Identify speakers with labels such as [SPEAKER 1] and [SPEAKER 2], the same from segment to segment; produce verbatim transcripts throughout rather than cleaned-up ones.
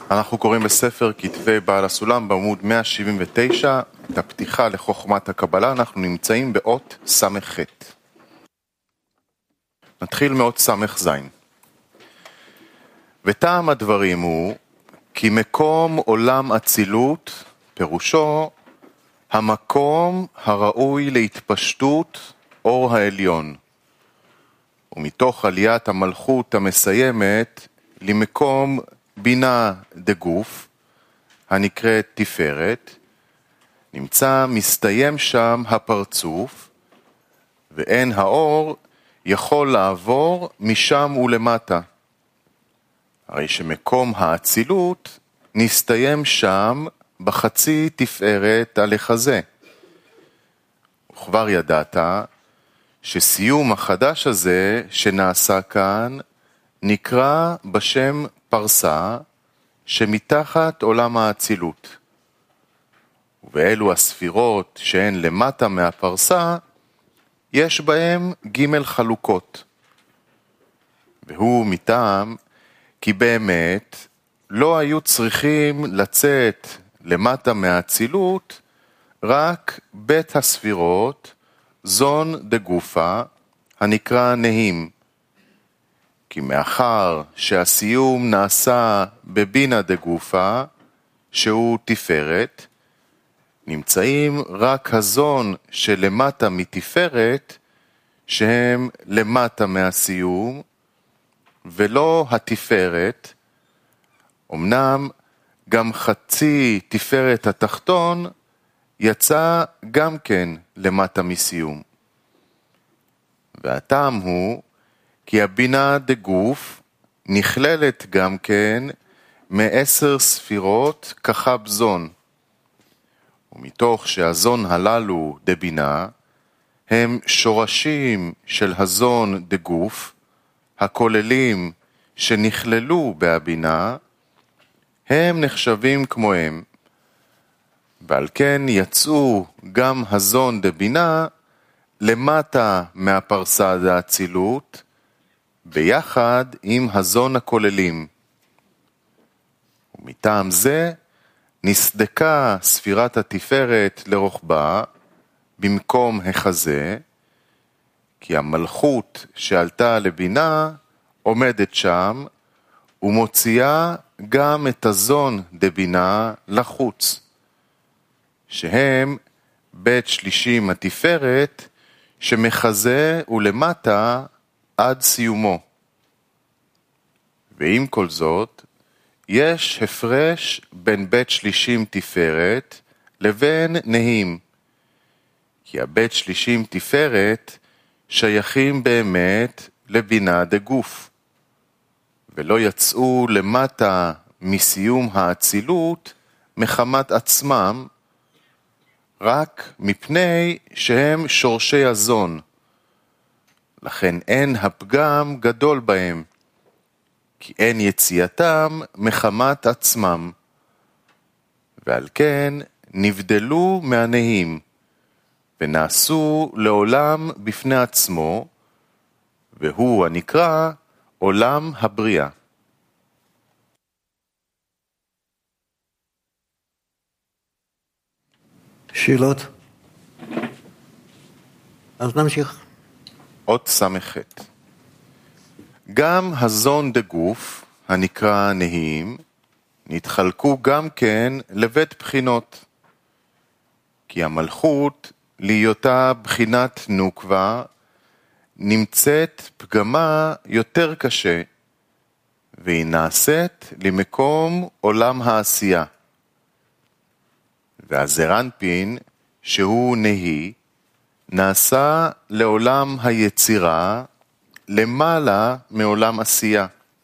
[SPEAKER 1] אנחנו קוראים בספר כתבי בעל הסולם בעמוד מאה שבעים ותשע, את הפתיחה לחוכמת הקבלה. אנחנו נמצאים באות סמך ח'. נתחיל מאות סמך זין. וטעם הדברים הוא כי מקום עולם אצילות פירושו המקום הראוי להתפשטות אור העליון, ומתוך עליית המלכות המסיימת למקום בינה דגוף הנקראת תפארת, נמצא מסתיים שם הפרצוף, ואין האור יכול לעבור משם ולמטה. הרי שמקום האצילות נסתיים שם בחצי תפארת על החזה. וכבר ידעת שסיום החדש הזה שנעשה כאן נקרא בשם פרסה שמתחת עולם האצילות. ובאלו הספירות שהן למטה מהפרסה יש בהם ג' חלוקות. והוא מטעם כי באמת לא היו צריכים לצאת למטה מהאצילות רק בית הספירות זון דגופה הנקרא נהים. כי מאחר שהסיום נעשה בבינה דגופה שהוא תפארת, נמצאים רק הזון שלמטה מתפארת שהם למטה מהסיום ולא התפארת. אמנם גם חצי תפארת התחתון יצא גם כן למטה מסיום. והטעם הוא כי הבינה דגוף נכללת גם כן מעשר ספירות כחב זון. ומתוך שהזון הללו דבינה הם שורשים של הזון דגוף הכוללים שנכללו בהבינה, הם נחשבים כמוהם. ועל כן יצאו גם הזון דבינה למטה מהפרסה דאצילות ביחד עם הזון הכוללים. ומטעם זה נסדקה ספירת התפארת לרוחבה במקום החזה, כי המלכות שעלתה לבינה עומדת שם ומוציאה גם את הזון דבינה לחוץ, שהם בית שלישים התפארת שמחזה ולמטה עד סיומו. ועם כל זאת יש הפרש בין בית שלישים תפארת לבין נהים, כי הבית שלישים תפארת שייכים באמת לבינה דגוף, ולא יצאו למטה מסיום האצילות מחמת עצמם, רק מפני שהם שורשי הזון. לכן אין הפגם גדול בהם, כי אין יציאתם מחמת עצמם, ועל כן נבדלו מהנהים, ונעשו לעולם בפני עצמו, והוא הנקרא עולם הבריאה.
[SPEAKER 2] שאלות? אז נמשיך.
[SPEAKER 1] אות סמך ח'. גם הזון דגוף הנקרא נהים נתחלקו גם כן לבית בחינות, כי המלכות להיותה בחינת נוקבה נמצאת פגמה יותר קשה, והיא נעשית למקום עולם העשייה. והזרנפין שהוא נהי נעשה לעולם היצירה למעלה מעולם עשייה.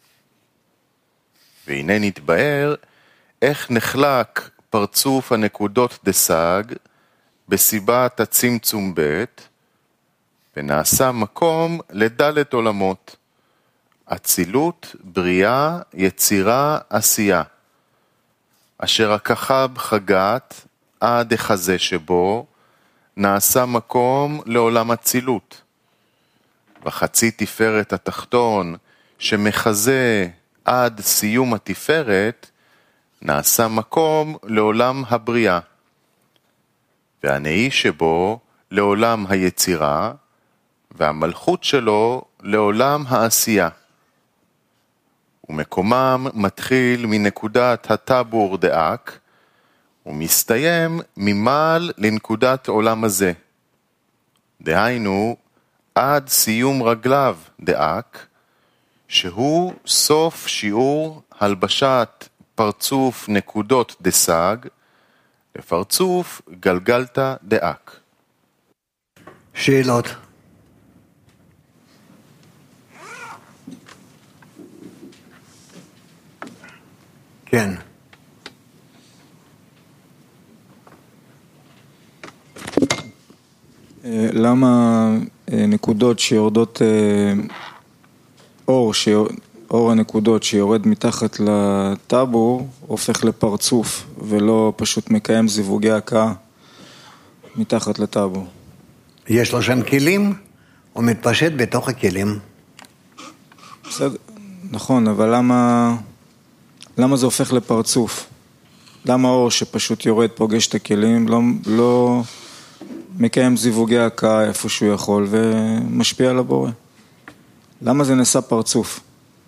[SPEAKER 1] והנה נתבאר איך נחלק פרצוף הנקודות דסג בסיבת הצמצום ב', ונעשה מקום לדלת עולמות, אצילות, בריאה, יצירה, עשייה, אשר הכחב חגת עד החזה שבו נעשה מקום לעולם אצילות. וחצי תפארת התחתון שמחזה עד סיום התפארת נעשה מקום לעולם הבריאה, והנאי שבו לעולם היצירה, והמלכות שלו לעולם העשייה. ומקומם מתחיל מנקודת הטבור דאק, ומסתיים ממעל לנקודת עולם הזה. דהיינו, עד סיום רגליו דאק, שהוא סוף שיעור הלבשת פרצוף נקודות דסג, לפרצוף גלגלתא דאק.
[SPEAKER 2] שאלות. כן.
[SPEAKER 3] למה נקודות שיורדות, אור, אור הנקודות שיורד מתחת לטבור הופך לפרצוף ולא פשוט מקיים זיווגי הקאה מתחת לטבור?
[SPEAKER 2] יש לו שם כלים, הוא מתפשט בתוך הכלים.
[SPEAKER 3] בסדר, נכון, אבל למה, למה זה הופך לפרצוף? למה אור שפשוט יורד פוגש את הכלים לא, לא מקיים זיווגי הקאה איפה שהוא יכול ומשפיע על הבורא? למה זה נעשה פרצוף?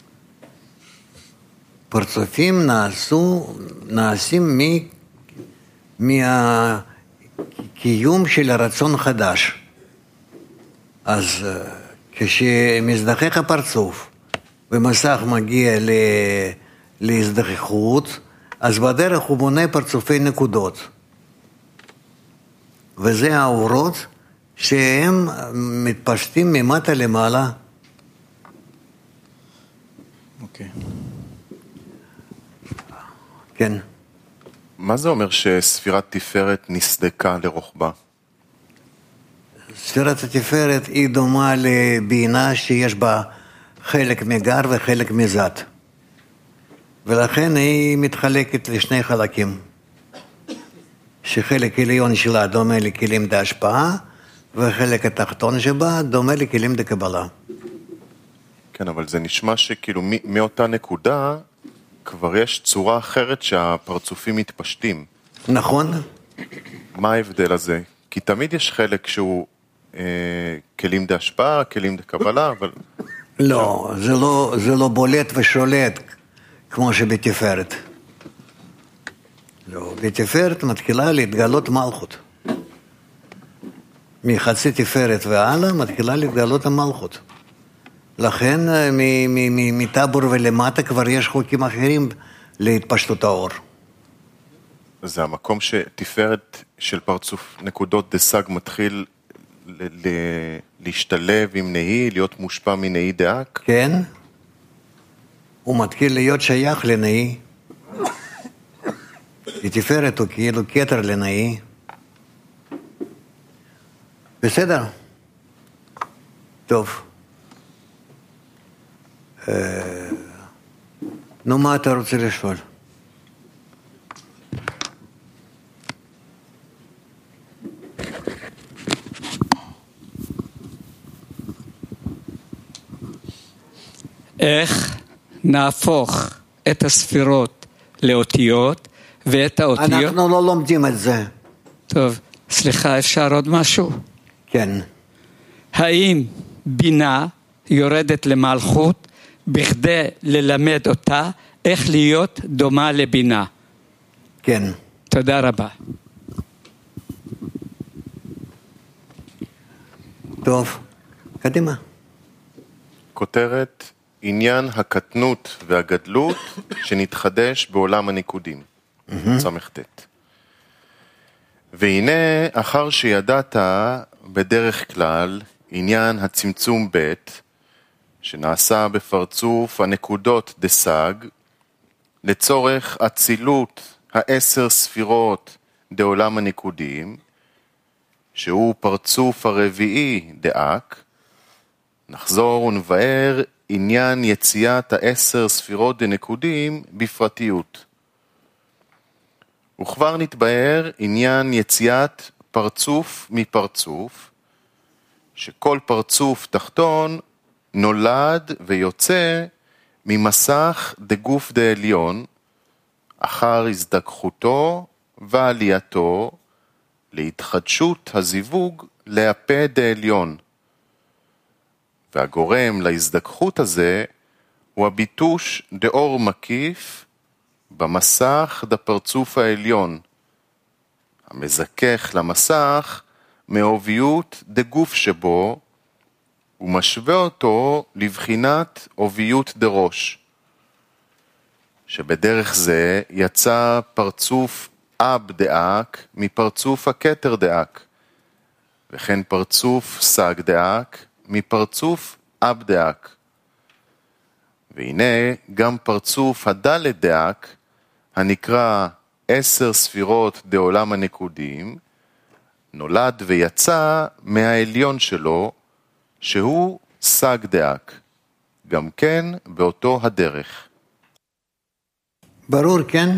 [SPEAKER 2] פרצופים נעשו, נעשים מ, מהקיום של הרצון חדש. אז כשמזדחך הפרצוף ומסך מגיע ל, להזדחכות, אז בדרך הוא בונה פרצופי נקודות. וזה האורות שהם מתפשטים ממטה למעלה.
[SPEAKER 3] אוקיי.
[SPEAKER 2] כן.
[SPEAKER 1] מה זה אומר שספירת תפארת נסדקה לרוחבה?
[SPEAKER 2] ספירת התפארת היא דומה לבינה שיש בה חלק מגר וחלק מזת. ולכן היא מתחלקת לשני חלקים. שחלק עליון שלה דומה לכלים דהשפעה, וחלק התחתון שבה דומה לכלים דקבלה.
[SPEAKER 1] כן, אבל זה נשמע שכאילו מאותה נקודה כבר יש צורה אחרת שהפרצופים מתפשטים.
[SPEAKER 2] נכון.
[SPEAKER 1] מה ההבדל הזה? כי תמיד יש חלק שהוא אה, כלים דהשפעה, כלים דקבלה, אבל...
[SPEAKER 2] לא, זה לא, זה לא בולט ושולט כמו שבתפארת. לא, בתפארת מתחילה להתגלות מלכות. מחצי תפארת והלאה מתחילה להתגלות המלכות. לכן מטבור ולמטה כבר יש חוקים אחרים להתפשטות האור.
[SPEAKER 1] זה המקום שתפארת של פרצוף נקודות דסג מתחיל ל- ל- להשתלב עם נהי, להיות מושפע מנהי דאק?
[SPEAKER 2] כן. הוא מתחיל להיות שייך לנהי. תפארת הוא כאילו כתר לנהי. בסדר. טוב. נו, מה אתה רוצה לשאול?
[SPEAKER 4] איך נהפוך את הספירות לאותיות ואת האותיות...
[SPEAKER 2] אנחנו לא לומדים את זה.
[SPEAKER 4] טוב, סליחה, אפשר עוד משהו?
[SPEAKER 2] כן.
[SPEAKER 4] האם בינה יורדת למלכות בכדי ללמד אותה איך להיות דומה לבינה?
[SPEAKER 2] כן.
[SPEAKER 4] תודה רבה.
[SPEAKER 1] טוב, קדימה. כותרת, עניין הקטנות והגדלות שנתחדש בעולם הניקודים. סמכת. והנה, אחר שידעת בדרך כלל עניין הצמצום ב' שנעשה בפרצוף הנקודות דסג, לצורך אצילות העשר ספירות דעולם הניקודים, שהוא פרצוף הרביעי דאק, נחזור ונבאר עניין יציאת העשר ספירות דנקודים בפרטיות. וכבר נתבאר עניין יציאת פרצוף מפרצוף, שכל פרצוף תחתון נולד ויוצא ממסך דגוף דעליון, אחר הזדככותו ועלייתו להתחדשות הזיווג להפה דעליון. והגורם להזדככות הזה הוא הביטוש דאור מקיף במסך דפרצוף העליון, המזכך למסך מעוביות דגוף שבו, ומשווה אותו לבחינת עוביות דראש, שבדרך זה יצא פרצוף אב דאק מפרצוף הכתר דאק, וכן פרצוף סג דאק מפרצוף אב דאק. והנה גם פרצוף הדלת דאק, הנקרא עשר ספירות דעולם הנקודים, נולד ויצא מהעליון שלו, שהוא סג דאק, גם כן באותו הדרך.
[SPEAKER 2] ברור, כן?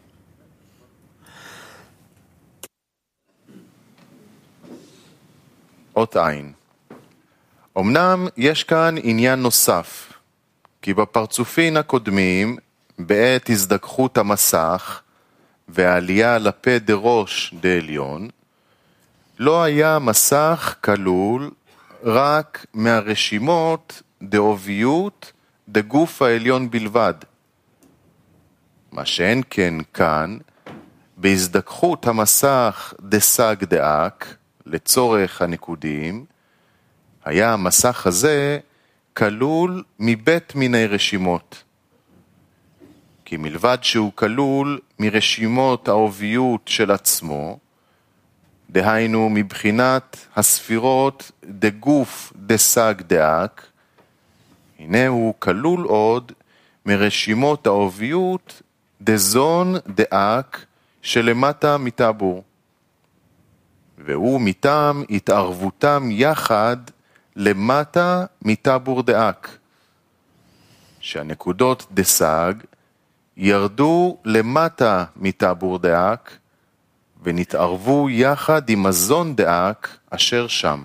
[SPEAKER 1] אות עין. אמנם יש כאן עניין נוסף, כי בפרצופין הקודמים, בעת הזדככות המסך והעלייה לפה דראש דעליון, לא היה מסך כלול רק מהרשימות דעוביות דגוף העליון בלבד. מה שאין כן כאן, בהזדככות המסך דסג דאק, לצורך הנקודים, היה המסך הזה כלול מבית מיני רשימות. כי מלבד שהוא כלול מרשימות העוביות של עצמו, דהיינו מבחינת הספירות דגוף דסג דאק, הנה הוא כלול עוד מרשימות העוביות דזון דאק שלמטה מטבור. והוא מטעם התערבותם יחד למטה מטבור דאק, שהנקודות דסג ירדו למטה מטבור דאק ונתערבו יחד עם הזון דאק אשר שם.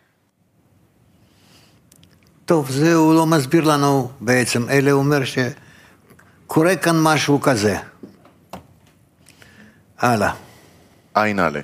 [SPEAKER 2] טוב, זה הוא לא מסביר לנו בעצם, אלא הוא אומר שקורה כאן משהו כזה. הלאה.
[SPEAKER 1] עין א',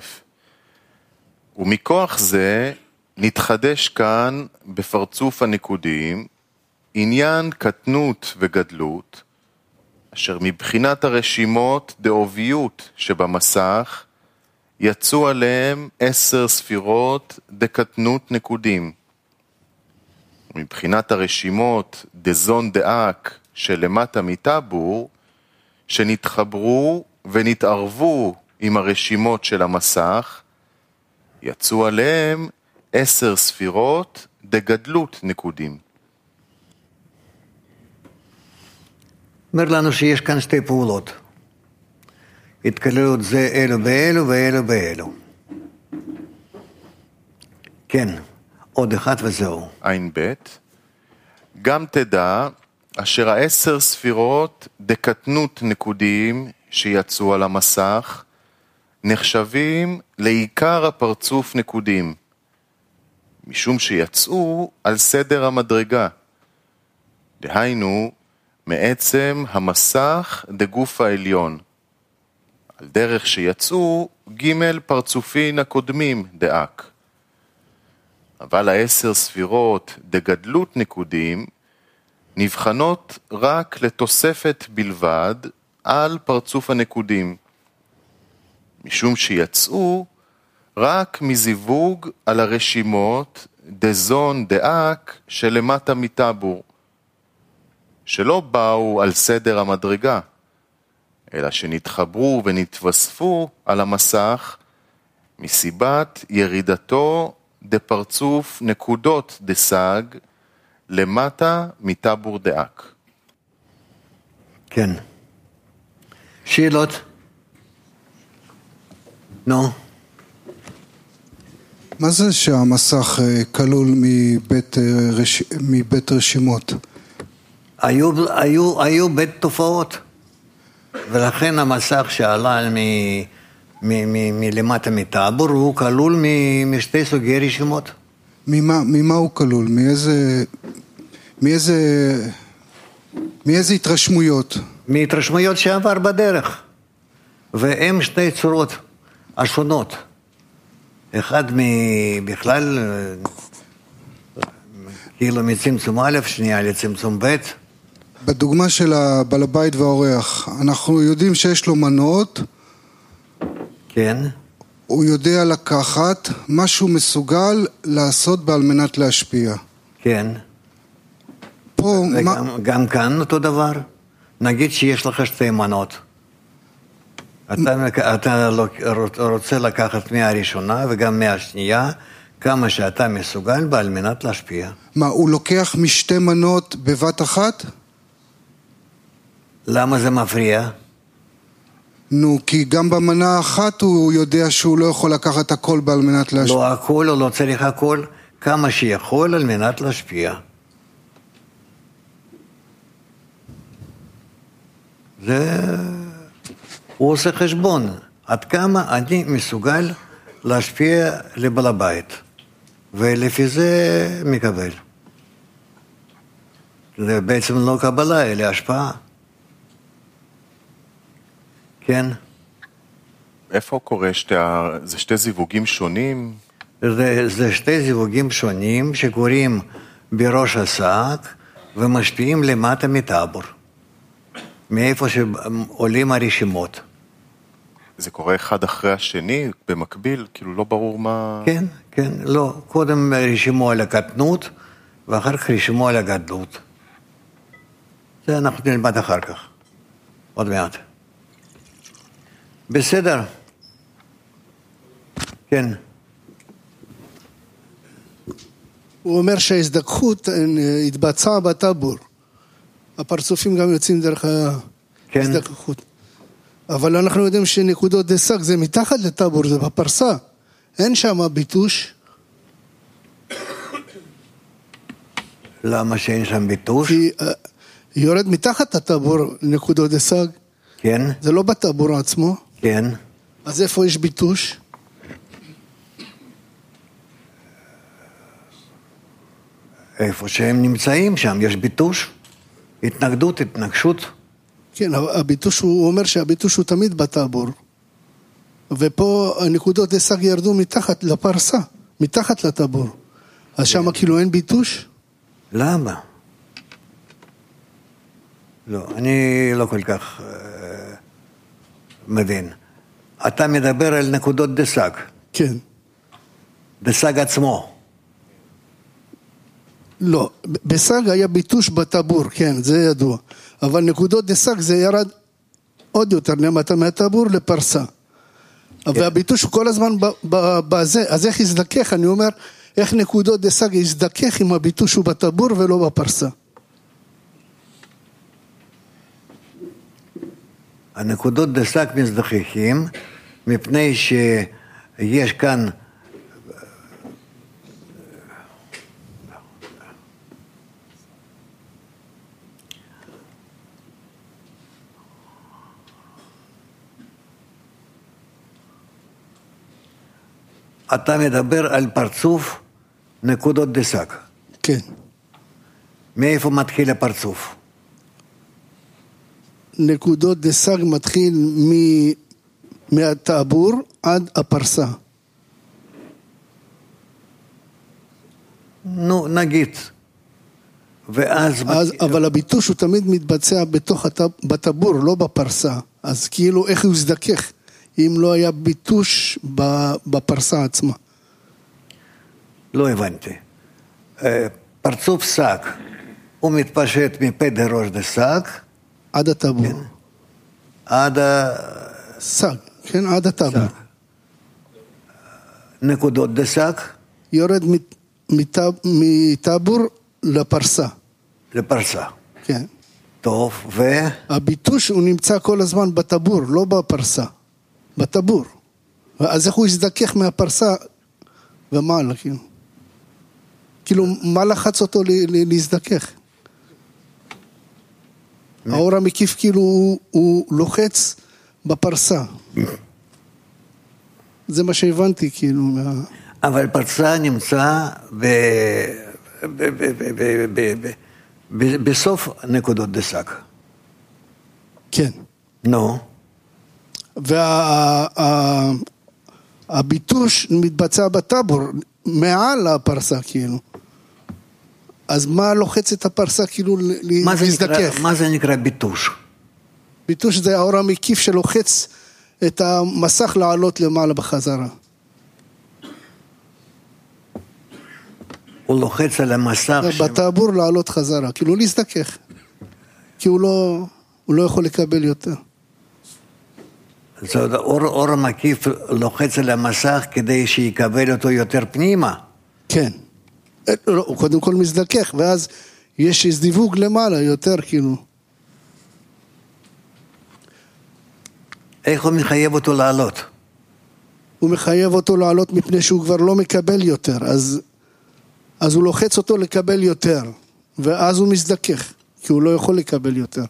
[SPEAKER 1] ומכוח זה נתחדש כאן בפרצוף הנקודים עניין קטנות וגדלות, אשר מבחינת הרשימות דעוביות שבמסך יצאו עליהם עשר ספירות דקטנות נקודים. מבחינת הרשימות דזון דאק שלמטה מטבור, שנתחברו ונתערבו עם הרשימות של המסך, יצאו עליהם עשר ספירות דגדלות נקודים.
[SPEAKER 2] אומר לנו שיש כאן שתי פעולות. התקללות זה אלו באלו ואלו באלו. כן, עוד אחד וזהו.
[SPEAKER 1] עין ב', גם תדע אשר העשר ספירות דקטנות נקודיים שיצאו על המסך נחשבים לעיקר הפרצוף נקודים, משום שיצאו על סדר המדרגה, דהיינו מעצם המסך דגוף העליון, על דרך שיצאו ג' פרצופין הקודמים דאק. אבל העשר ספירות דגדלות נקודים נבחנות רק לתוספת בלבד על פרצוף הנקודים, משום שיצאו רק מזיווג על הרשימות דזון דאק שלמטה מטבור, שלא באו על סדר המדרגה, אלא שנתחברו ונתווספו על המסך מסיבת ירידתו דפרצוף נקודות דסג למטה מטבור דאק.
[SPEAKER 2] כן. שאלות? נו.
[SPEAKER 5] מה זה שהמסך כלול מבית, רש... מבית רשימות?
[SPEAKER 2] היו, היו, היו בית תופעות, ולכן המסך שעלה מ... מ... מ... מלמטה מטבור הוא כלול מ... משתי סוגי רשימות.
[SPEAKER 5] ממה, ממה הוא כלול? מאיזה, מאיזה, מאיזה התרשמויות?
[SPEAKER 2] מהתרשמויות שעבר בדרך. והם שתי צורות השונות. אחד בכלל, כאילו מצמצום א', שנייה לצמצום ב'.
[SPEAKER 5] בדוגמה של הבעל הבית והאורח, אנחנו יודעים שיש לו מנות.
[SPEAKER 2] כן.
[SPEAKER 5] הוא יודע לקחת מה שהוא מסוגל לעשות בעל מנת להשפיע.
[SPEAKER 2] כן.
[SPEAKER 5] פה
[SPEAKER 2] וגם,
[SPEAKER 5] מה...
[SPEAKER 2] גם כאן אותו דבר. נגיד שיש לך שתי מנות. אתה, אתה רוצה לקחת מהראשונה וגם מהשנייה, כמה שאתה מסוגל בעל מנת להשפיע.
[SPEAKER 5] מה, הוא לוקח משתי מנות בבת אחת?
[SPEAKER 2] למה זה מפריע?
[SPEAKER 5] נו, כי גם במנה האחת הוא יודע שהוא לא יכול לקחת הכל בעל מנת להשפיע.
[SPEAKER 2] לא הכל, הוא לא צריך הכל, כמה שיכול על מנת להשפיע. זה... הוא עושה חשבון, עד כמה אני מסוגל להשפיע לבעל הבית, ולפי זה מקבל. זה בעצם לא קבלה, אלא השפעה. כן?
[SPEAKER 1] איפה הוא קורא? שתי, זה שתי זיווגים שונים?
[SPEAKER 2] זה, זה שתי זיווגים שונים שקוראים בראש השק ומשפיעים למטה מטאבור. מאיפה שעולים הרשימות.
[SPEAKER 1] זה קורה אחד אחרי השני, במקביל, כאילו לא ברור מה...
[SPEAKER 2] כן, כן, לא. קודם רשימו על הקטנות, ואחר כך רשימו על הגדלות. זה אנחנו נלמד אחר כך. עוד מעט. בסדר. כן.
[SPEAKER 6] הוא אומר שההזדככות התבצעה בטאבור. הפרצופים גם יוצאים דרך ההזדככות. כן. אבל אנחנו יודעים שנקודות דסק זה מתחת לטאבור, זה בפרסה. אין שם ביטוש.
[SPEAKER 2] למה שאין שם ביטוש?
[SPEAKER 6] כי uh, יורד מתחת לטאבור נקודות דסק.
[SPEAKER 2] כן.
[SPEAKER 6] זה לא בטאבור עצמו.
[SPEAKER 2] כן.
[SPEAKER 6] אז איפה יש ביטוש?
[SPEAKER 2] איפה שהם נמצאים, שם יש ביטוש. התנגדות, התנגשות.
[SPEAKER 6] כן, הביטוש, הוא אומר שהביטוש הוא תמיד בטאבור. ופה הנקודות דסק ירדו מתחת לפרסה, מתחת לטאבור. אז שם כאילו אין ביטוש?
[SPEAKER 2] למה? לא, אני לא כל כך uh, מבין. אתה מדבר על נקודות דסק.
[SPEAKER 6] כן.
[SPEAKER 2] דסק עצמו.
[SPEAKER 6] לא, בסג היה ביטוש בטבור, כן, זה ידוע. אבל נקודות דסג זה ירד עוד יותר למטה מהטבור לפרסה. כן. והביטוש כל הזמן בזה, אז איך יזדכך? אני אומר, איך נקודות דסג יזדכך אם הביטוש הוא בטבור ולא בפרסה?
[SPEAKER 2] הנקודות דסק מזדככים, מפני שיש כאן אתה מדבר על פרצוף נקודות דסק.
[SPEAKER 6] כן.
[SPEAKER 2] מאיפה מתחיל הפרצוף?
[SPEAKER 6] נקודות דסק מתחיל מ... מהטאבור עד הפרסה.
[SPEAKER 2] נו, נגיד. ואז...
[SPEAKER 6] אז, מת... אבל הביטוש הוא תמיד מתבצע בתוך הטאב... בטאבור, לא בפרסה. אז כאילו איך הוא יזדכך? אם לא היה ביטוש בפרסה עצמה.
[SPEAKER 2] לא הבנתי. פרצוף שק, הוא מתפשט מפה דראש דסק.
[SPEAKER 6] עד הטאבור.
[SPEAKER 2] כן. עד ה...
[SPEAKER 6] שק, כן, עד הטאבור.
[SPEAKER 2] נקודות דסק?
[SPEAKER 6] יורד מטאבור לפרסה.
[SPEAKER 2] לפרסה.
[SPEAKER 6] כן.
[SPEAKER 2] טוב, ו...
[SPEAKER 6] הביטוש הוא נמצא כל הזמן בטאבור, לא בפרסה. בטבור. אז איך הוא יזדכך מהפרסה ומעלה, כאילו. כאילו, מה לחץ אותו להזדכך? האור המקיף כאילו הוא, הוא לוחץ בפרסה. זה מה שהבנתי, כאילו.
[SPEAKER 2] אבל פרסה נמצא ב... ב... ב... ב... ב... ב... ב... בסוף נקודות דסק.
[SPEAKER 6] כן.
[SPEAKER 2] נו.
[SPEAKER 6] והביטוש מתבצע בטבור, מעל הפרסה כאילו. אז מה לוחץ את הפרסה כאילו להזדכך?
[SPEAKER 2] מה זה נקרא ביטוש?
[SPEAKER 6] ביטוש זה האור המקיף שלוחץ את המסך לעלות למעלה בחזרה.
[SPEAKER 2] הוא לוחץ על המסך.
[SPEAKER 6] בטבור לעלות חזרה, כאילו להזדכך. כי הוא לא, הוא לא יכול לקבל יותר.
[SPEAKER 2] זאת אומרת, אור, אור המקיף לוחץ על המסך כדי שיקבל אותו יותר פנימה.
[SPEAKER 6] כן. הוא קודם כל מזדכך, ואז יש זיווג למעלה יותר כאילו.
[SPEAKER 2] איך הוא מחייב אותו לעלות?
[SPEAKER 6] הוא מחייב אותו לעלות מפני שהוא כבר לא מקבל יותר, אז, אז הוא לוחץ אותו לקבל יותר, ואז הוא מזדכך, כי הוא לא יכול לקבל יותר.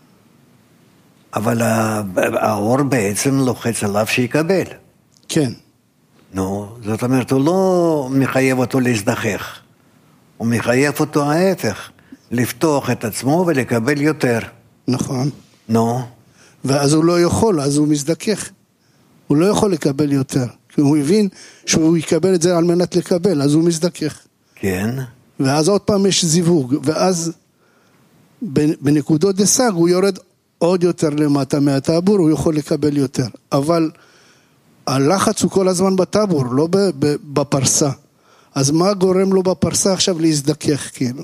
[SPEAKER 2] אבל האור בעצם לוחץ עליו שיקבל.
[SPEAKER 6] כן.
[SPEAKER 2] נו, זאת אומרת, הוא לא מחייב אותו להזדכך, הוא מחייב אותו ההפך, לפתוח את עצמו ולקבל יותר.
[SPEAKER 6] נכון.
[SPEAKER 2] נו.
[SPEAKER 6] ואז הוא לא יכול, אז הוא מזדכך. הוא לא יכול לקבל יותר. כי הוא הבין שהוא יקבל את זה על מנת לקבל, אז הוא מזדכך.
[SPEAKER 2] כן.
[SPEAKER 6] ואז עוד פעם יש זיווג, ואז בנקודות דסג הוא יורד עוד יותר למטה מהטבור, הוא יכול לקבל יותר. אבל הלחץ הוא כל הזמן בטבור, לא בפרסה. אז מה גורם לו בפרסה עכשיו להזדכך כאילו?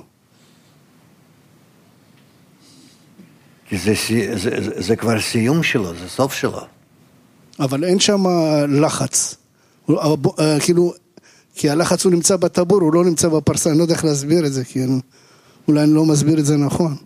[SPEAKER 2] כי זה, זה, זה, זה כבר סיום שלו, זה סוף שלו.
[SPEAKER 6] אבל אין שם לחץ. כאילו, כי הלחץ הוא נמצא בטבור, הוא לא נמצא בפרסה, אני לא יודע איך להסביר את זה, כאילו. אולי אני לא מסביר את זה נכון.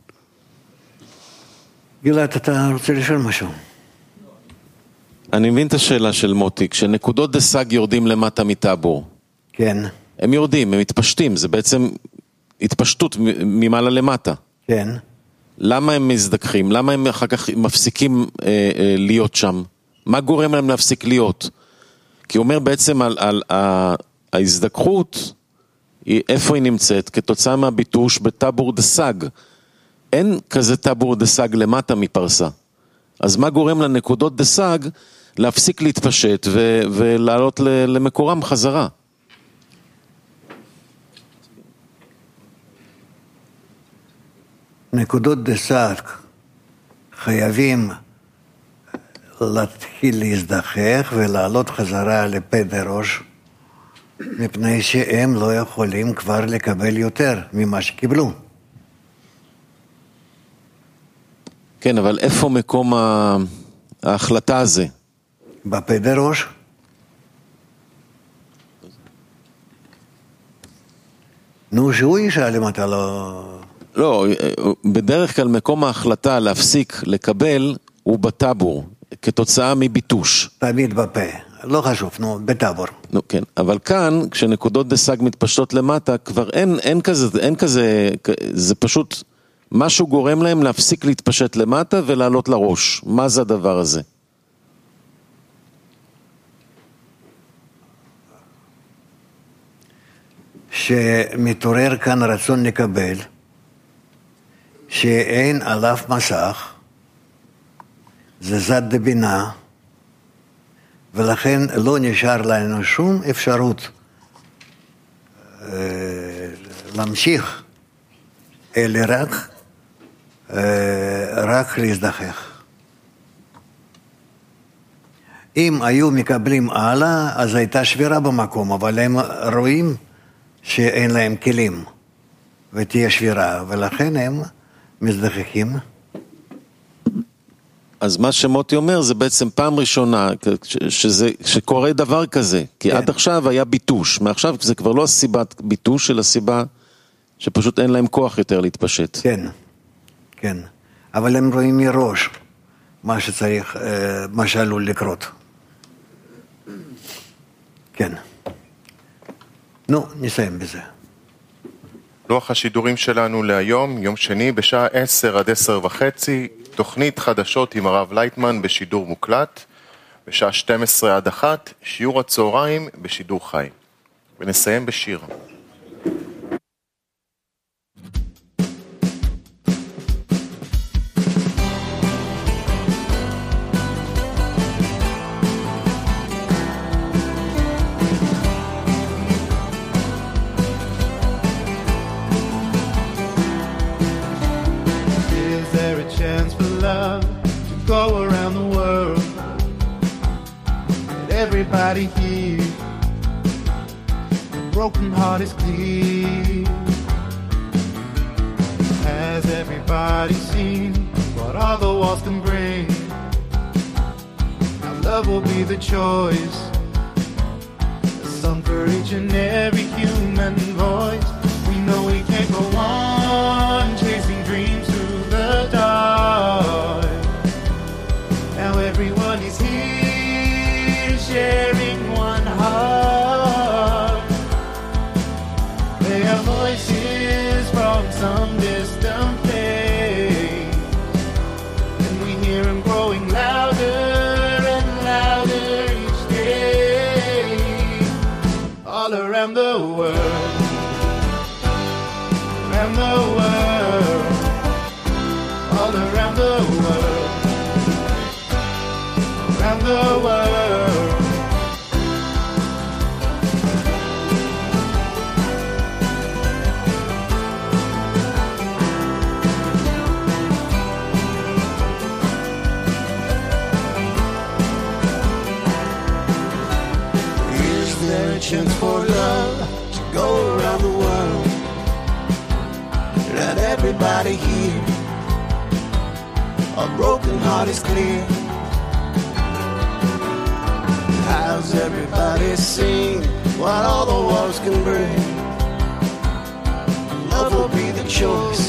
[SPEAKER 2] גלעד, אתה רוצה לשאול משהו?
[SPEAKER 7] אני מבין את השאלה של מוטי, כשנקודות דסג יורדים למטה מטבור.
[SPEAKER 2] כן.
[SPEAKER 7] הם יורדים, הם מתפשטים, זה בעצם התפשטות ממעלה למטה.
[SPEAKER 2] כן.
[SPEAKER 7] למה הם מזדככים? למה הם אחר כך מפסיקים אה, אה, להיות שם? מה גורם להם להפסיק להיות? כי הוא אומר בעצם על, על, על ההזדככות, היא, איפה היא נמצאת? כתוצאה מהביטוש בטבור דסג. אין כזה טבור דסג למטה מפרסה. אז מה גורם לנקודות דסג להפסיק להתפשט ו, ולעלות למקורם חזרה?
[SPEAKER 2] נקודות דסג חייבים להתחיל להזדכך ולעלות חזרה לפדרוש, מפני שהם לא יכולים כבר לקבל יותר ממה שקיבלו.
[SPEAKER 7] כן, אבל איפה מקום ההחלטה הזה?
[SPEAKER 2] בפדרוש. נו, שהוא ישאל אם אתה לא...
[SPEAKER 7] לא, בדרך כלל מקום ההחלטה להפסיק לקבל הוא בטבור, כתוצאה מביטוש.
[SPEAKER 2] תמיד בפה, לא חשוב, נו, בטבור.
[SPEAKER 7] נו, כן, אבל כאן, כשנקודות דסג מתפשטות למטה, כבר אין, אין כזה, אין כזה, זה פשוט, משהו גורם להם להפסיק להתפשט למטה ולעלות לראש. מה זה הדבר הזה?
[SPEAKER 2] שמתעורר כאן רצון לקבל, שאין עליו מסך, זה זד דבינה, ולכן לא נשאר לנו שום אפשרות אה, להמשיך, אלא רק, אה, רק להזדכך. אם היו מקבלים הלאה, אז הייתה שבירה במקום, אבל הם רואים שאין להם כלים, ותהיה שבירה, ולכן הם מזדככים.
[SPEAKER 7] אז מה שמוטי אומר זה בעצם פעם ראשונה שזה, שקורה דבר כזה, כי כן. עד עכשיו היה ביטוש, מעכשיו זה כבר לא הסיבת ביטוש, אלא סיבה שפשוט אין להם כוח יותר להתפשט.
[SPEAKER 2] כן, כן, אבל הם רואים מראש מה שצריך, מה שעלול לקרות. כן. נו, נסיים בזה.
[SPEAKER 1] לוח השידורים שלנו להיום, יום שני, בשעה עשר עד עשר וחצי, תוכנית חדשות עם הרב לייטמן בשידור מוקלט, בשעה שתים עשרה עד אחת, שיעור הצהריים בשידור חי. ונסיים בשיר.
[SPEAKER 8] world. Let everybody hear. The broken heart is clear. Has everybody seen what all the walls can bring? Now love will be the choice, a song for each and every human voice. We know we can't go on chasing dreams through the dark. Now everyone is here sharing one heart. They are voices from some distant place, and we hear them growing louder and louder each day. All around the world, around the world, all around the world, around the world. Is there a chance for love to go around the world? Let everybody hear. A broken heart is clear. Has everybody seen what all the walls can bring? Love will be the choice,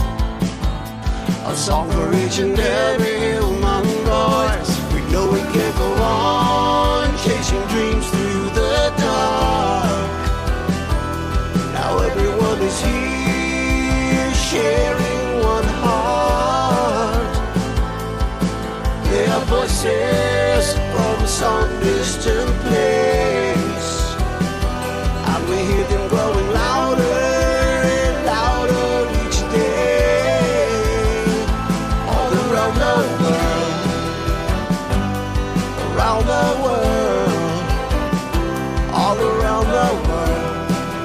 [SPEAKER 8] a song for each and every human voice. We know we can't go on chasing dreams through the dark. Now everyone is here sharing one heart. They are voices from some distant place, and we hear them growing louder and louder each day. All around the world, around the world, all around the world,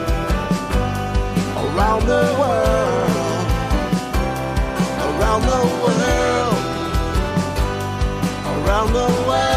[SPEAKER 8] around the world, around the world, around the world.